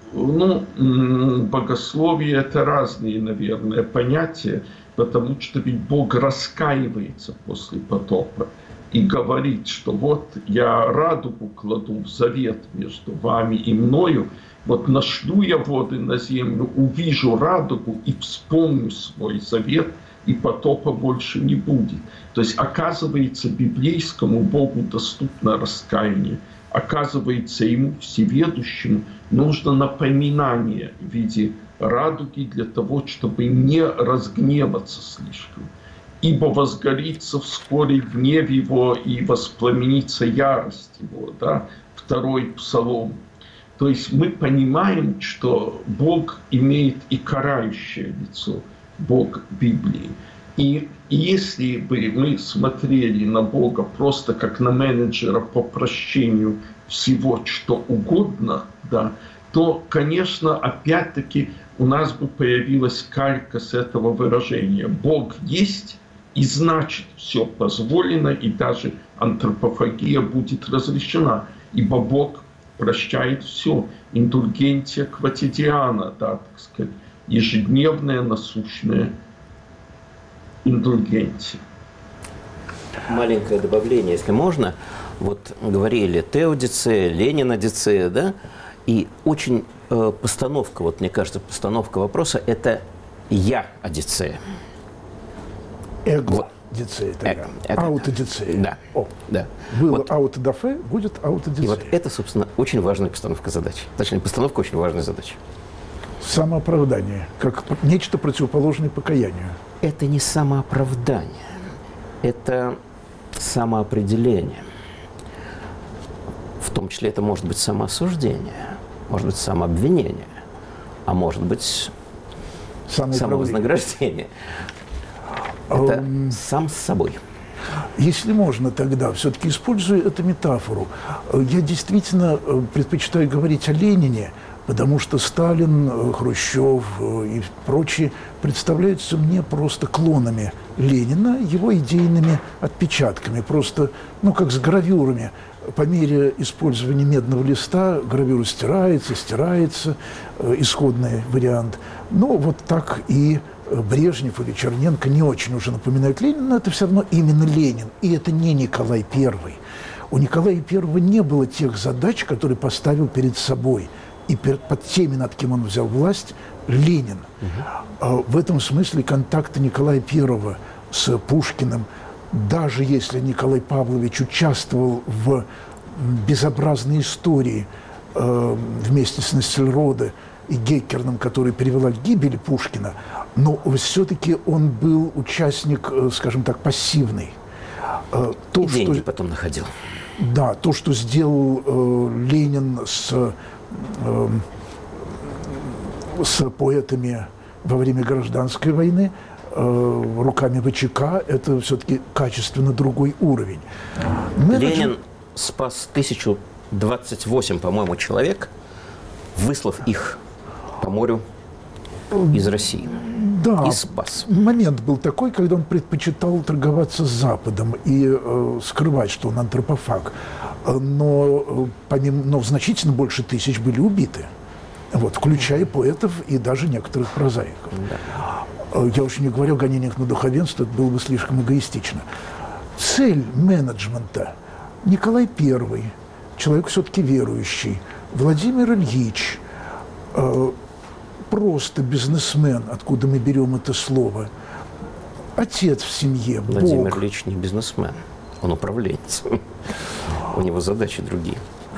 ну, богословие – это разные, наверное, понятия, потому что ведь Бог раскаивается после потопа и говорит, что вот я радугу кладу в завет между вами и мною, вот нашлю я воды на землю, увижу радугу и вспомню свой завет, и потопа больше не будет. То есть, оказывается, библейскому Богу доступно раскаяние. Оказывается, ему, всеведущему, нужно напоминание в виде радуги для того, чтобы не разгневаться слишком. Ибо возгорится вскоре гнев его и воспламенится ярость его. Да? Второй псалом. То есть мы понимаем, что Бог имеет и карающее лицо, Бог Библии. И если бы мы смотрели на Бога просто как на менеджера по прощению всего, что угодно, да, то, конечно, опять-таки у нас бы появилась калька с этого выражения. Бог есть, и значит все позволено, и даже антропофагия будет разрешена, ибо Бог прощает все. Индульгентия квотидиана, да, так сказать, ежедневная насущная индульгенция. Маленькое добавление, если можно. Вот говорили теодицея, ленинодицея, да? И очень э, постановка, вот мне кажется, постановка вопроса – это я-одицея. Эго-дицея. Эго, эго, аутодицея. Да. О, да. было вот. аутодафе, будет аутодицея. И вот это, собственно, очень важная постановка задач. Точнее, постановка очень важной задачи. Самооправдание, как нечто противоположное покаянию. Это не самооправдание, это самоопределение. В том числе это может быть самоосуждение, может быть самообвинение, а может быть самовознаграждение. Это um, сам с собой. Если можно, тогда все-таки используя эту метафору, я действительно предпочитаю говорить о Ленине, потому что Сталин, Хрущев и прочие представляются мне просто клонами Ленина, его идейными отпечатками, просто, ну, как с гравюрами. По мере использования медного листа гравюра стирается, стирается, исходный вариант. Ну, вот так и Брежнев или Черненко не очень уже напоминают Ленина, но это все равно именно Ленин, и это не Николай Первый. У Николая Первого не было тех задач, которые поставил перед собой, и под теми, над кем он взял власть, Ленин. Угу. В этом смысле контакты Николая Первого с Пушкиным, даже если Николай Павлович участвовал в безобразной истории э, вместе с Нессельроде и Геккерном, которая привела к гибели Пушкина, но все-таки он был участник, скажем так, пассивный. То, и деньги что, потом находил. Да, то, что сделал э, Ленин с, э, с поэтами во время гражданской войны, э, руками ВЧК, это все-таки качественно другой уровень. Мы Ленин начали... спас тысячу двадцать восемь, по-моему, человек, выслав их по морю из России. Да, и спас. Момент был такой, когда он предпочитал торговаться с Западом и э, скрывать, что он антропофаг. Но, помимо, но значительно больше тысяч были убиты, вот, включая поэтов и даже некоторых прозаиков. Да. Я уж не говорю о гонениях на духовенство, это было бы слишком эгоистично. Цель менеджмента. Николай Первый, человек все-таки верующий, Владимир Ильич, э, просто бизнесмен, откуда мы берем это слово, отец в семье, Бог. Владимир Ильич не бизнесмен, он управленец. У него задачи другие.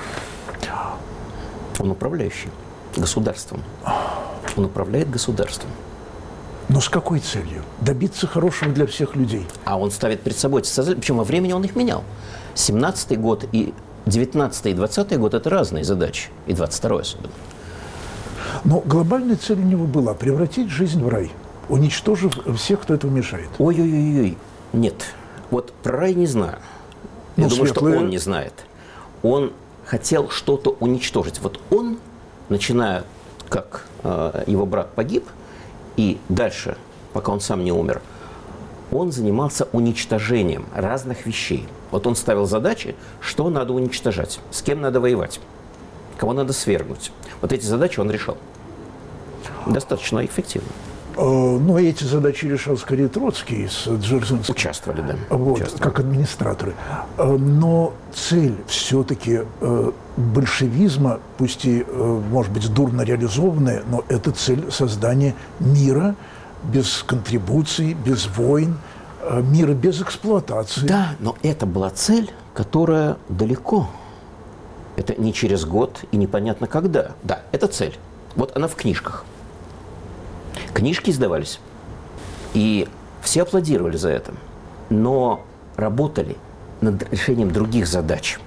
Он управляющий государством. Он управляет государством. Но с какой целью? Добиться хорошего для всех людей. А он ставит перед собой эти цели, причем во времени он их менял. семнадцатый год и девятнадцатый и двадцатый год – это разные задачи, и двадцать второй особенно. Но глобальная цель у него была превратить жизнь в рай, уничтожив всех, кто этого мешает. Ой-ой-ой, нет. Вот про рай не знаю. Я Ну, думаю, светлые... что он не знает. Он хотел что-то уничтожить. Вот он, начиная, как э, его брат погиб, и дальше, пока он сам не умер, он занимался уничтожением разных вещей. Вот он ставил задачи, что надо уничтожать, с кем надо воевать, кого надо свергнуть. Вот эти задачи он решал. Достаточно эффективно. Ну, эти задачи решал скорее Троцкий с Дзержинским. Участвовали, да. Вот, Участвовали. как администраторы. Но цель все-таки большевизма, пусть и, может быть, дурно реализованная, но это цель создания мира без контрибуций, без войн, мира без эксплуатации. Да, но это была цель, которая далеко. Это не через год и непонятно когда. Да, это цель. Вот она в книжках. Книжки издавались, и все аплодировали за это, но работали над решением других задач.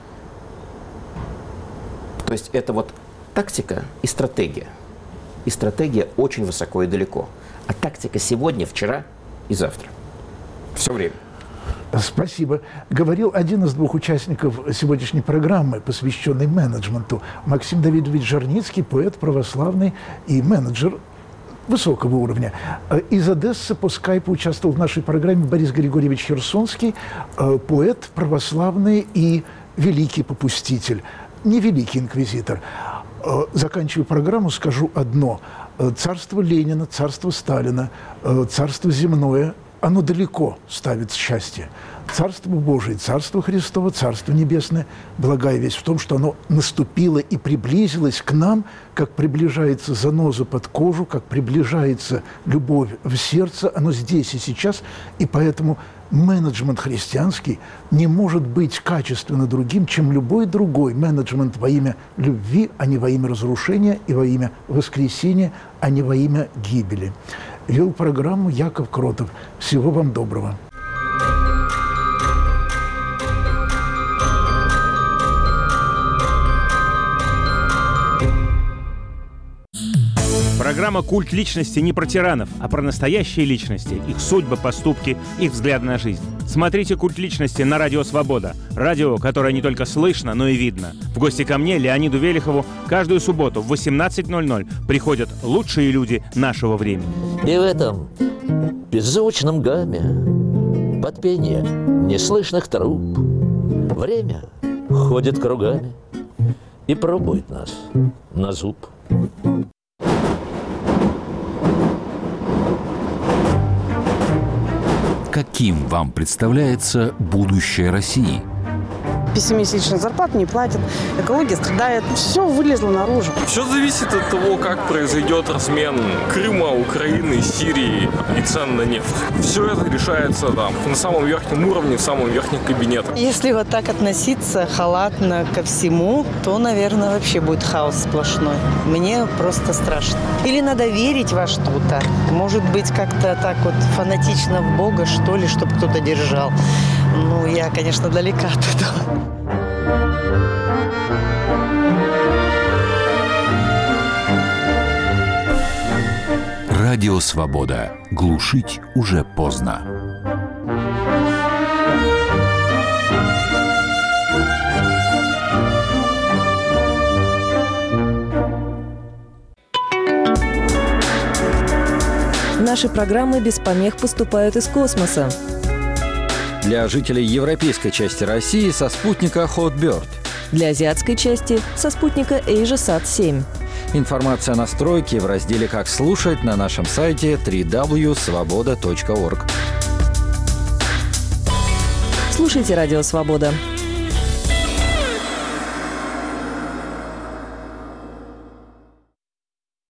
То есть это вот тактика и стратегия. И стратегия очень высоко и далеко. А тактика сегодня, вчера и завтра. Все время. Спасибо. Говорил один из двух участников сегодняшней программы, посвященной менеджменту, Максим Давидович Жарницкий, поэт православный и менеджер высокого уровня. Из Одессы по скайпу участвовал в нашей программе Борис Григорьевич Херсонский, поэт православный и великий попуститель, не великий инквизитор. Заканчивая программу, скажу одно. Царство Ленина, царство Сталина, царство земное, оно далеко ставит счастье. Царство Божие, Царство Христово, Царство Небесное, благая весть в том, что оно наступило и приблизилось к нам, как приближается заноза под кожу, как приближается любовь в сердце, оно здесь и сейчас, и поэтому менеджмент христианский не может быть качественно другим, чем любой другой менеджмент во имя любви, а не во имя разрушения, и во имя воскресения, а не во имя гибели. Вел программу Яков Кротов. Всего вам доброго. Программа «Культ личности» не про тиранов, а про настоящие личности, их судьбы, поступки, их взгляд на жизнь. Смотрите «Культ личности» на Радио Свобода. Радио, которое не только слышно, но и видно. В гости ко мне, Леониду Велихову, каждую субботу в восемнадцать ноль ноль приходят лучшие люди нашего времени. И в этом беззвучном гамме, под пение неслышных труб, время ходит кругами и пробует нас на зуб. Каким вам представляется будущее России? Пессимистичных зарплат не платят, экология страдает, все вылезло наружу. Все зависит от того, как произойдет размен Крыма, Украины, Сирии и цен на нефть. Все это решается там, на самом верхнем уровне, в самом верхнем кабинете. Если вот так относиться халатно ко всему, то, наверное, вообще будет хаос сплошной. Мне просто страшно. Или надо верить во что-то. Может быть, как-то так вот фанатично в Бога, что ли, чтобы кто-то держал. Ну, я, конечно, далека от этого. Радио Свобода. Глушить уже поздно. Наши программы без помех поступают из космоса. Для жителей европейской части России со спутника Hotbird. Для азиатской части со спутника AsiaSat семь. Информация о настройке в разделе «Как слушать» на нашем сайте дабл-ю дабл ю дабл ю точка свобода точка орг. Слушайте «Радио Свобода».